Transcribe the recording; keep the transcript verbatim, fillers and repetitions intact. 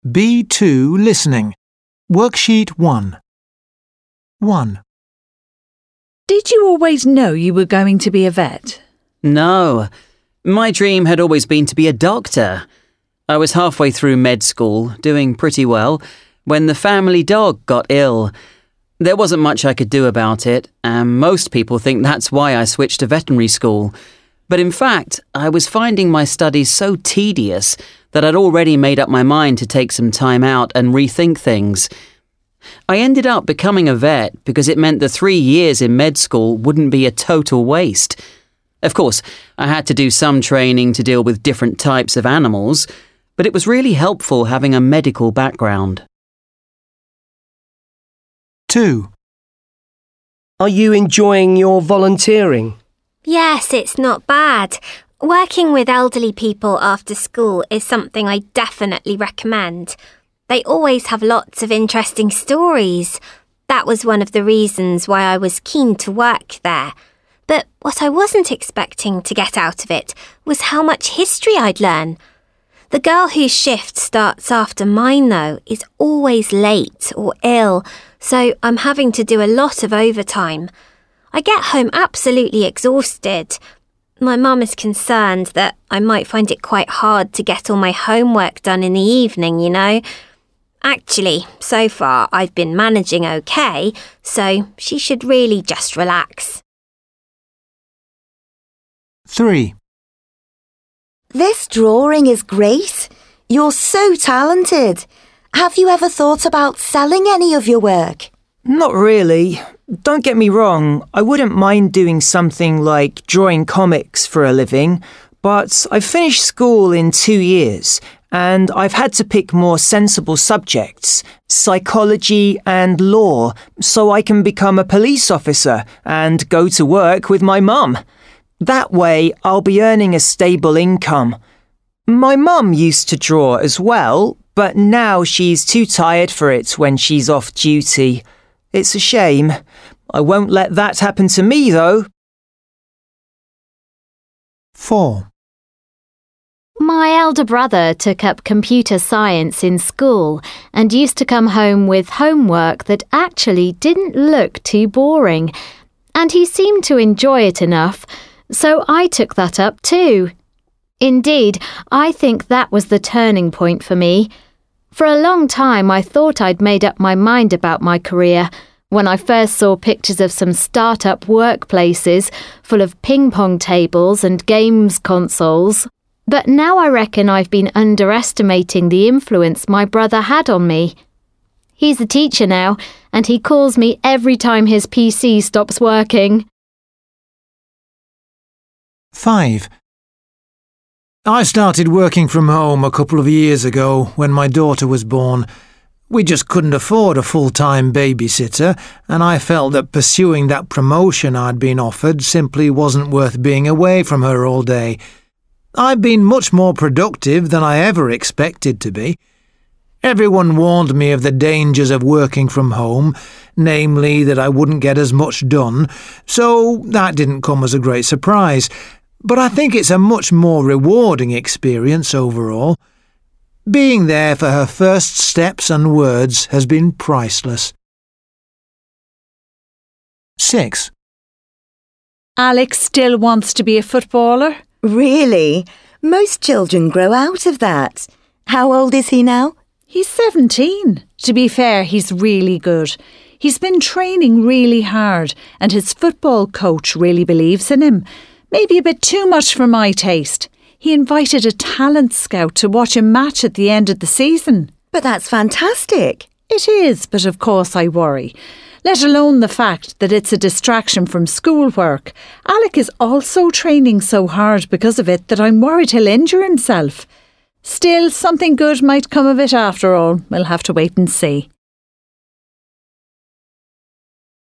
B two Listening. Worksheet one. one. Did you always know you were going to be a vet? No. My dream had always been to be a doctor. I was halfway through med school, doing pretty well, when the family dog got ill. There wasn't much I could do about it, and most people think that's why I switched to veterinary school. But in fact, I was finding my studies so tedious that I'd already made up my mind to take some time out and rethink things. I ended up becoming a vet because it meant the three years in med school wouldn't be a total waste. Of course, I had to do some training to deal with different types of animals, but it was really helpful having a medical background. two. Are you enjoying your volunteering? Yes, it's not bad. Working with elderly people after school is something I definitely recommend. They always have lots of interesting stories. That was one of the reasons why I was keen to work there. But what I wasn't expecting to get out of it was how much history I'd learn. The girl whose shift starts after mine, though, is always late or ill, so I'm having to do a lot of overtime. I get home absolutely exhausted. My mum is concerned that I might find it quite hard to get all my homework done in the evening, you know. Actually, so far I've been managing okay, so she should really just relax. three. This drawing is great. You're so talented. Have you ever thought about selling any of your work? Not really. Don't get me wrong, I wouldn't mind doing something like drawing comics for a living, but I've finished school in two years and I've had to pick more sensible subjects, psychology and law, so I can become a police officer and go to work with my mum. That way, I'll be earning a stable income. My mum used to draw as well, but now she's too tired for it when she's off duty. It's a shame. I won't let that happen to me, though. four. My elder brother took up computer science in school and used to come home with homework that actually didn't look too boring. And he seemed to enjoy it enough, so I took that up too. Indeed, I think that was the turning point for me. For a long time, I thought I'd made up my mind about my career when I first saw pictures of some start-up workplaces full of ping-pong tables and games consoles. But now I reckon I've been underestimating the influence my brother had on me. He's a teacher now, and he calls me every time his P C stops working. five. I started working from home a couple of years ago when my daughter was born. We just couldn't afford a full-time babysitter, and I felt that pursuing that promotion I'd been offered simply wasn't worth being away from her all day. I've been much more productive than I ever expected to be. Everyone warned me of the dangers of working from home, namely that I wouldn't get as much done, so that didn't come as a great surprise. But I think it's a much more rewarding experience overall. Being there for her first steps and words has been priceless. six. Alex still wants to be a footballer? Really? Most children grow out of that. How old is he now? He's seventeen. To be fair, he's really good. He's been training really hard, and his football coach really believes in him. Maybe a bit too much for my taste. He invited a talent scout to watch a match at the end of the season. But that's fantastic. It is, but of course I worry. Let alone the fact that it's a distraction from schoolwork. Alec is also training so hard because of it that I'm worried he'll injure himself. Still, something good might come of it after all. We'll have to wait and see.